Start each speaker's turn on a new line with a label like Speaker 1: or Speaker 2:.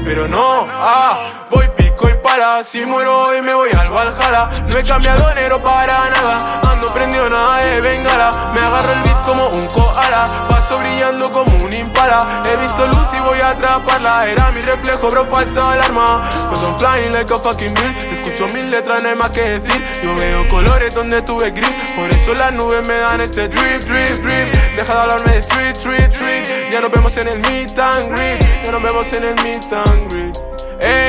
Speaker 1: pero no, voy pico y pala. Si muero hoy me voy al Valhalla. No he cambiado enero para nada. Ando prendido nada de bengala. Me agarro el beat como un koala. Paso brillando como un impala. He visto luz y voy a atraparla. Era mi reflejo, bro, falsa alarma. Cause I'm flying like a fucking bird. Escucho mil letras, no hay más que decir. Yo veo colores donde tuve gris. Por eso las nubes me dan este drip, drip, drip. Deja de hablarme de street, street, street. Ya nos vemos en el meet and greet. Ya nos vemos en el meet and greet.